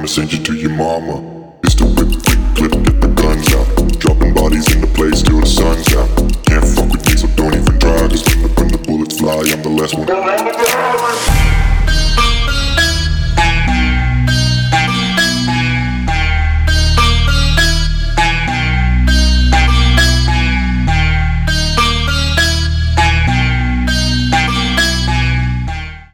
I'ma send you to your mama. It's the whip, quick clip, get the guns out. Dropping bodies in the place till the sun's out. Can't fuck with me, so don't even try. Cause when the bullets fly, I'm the last one.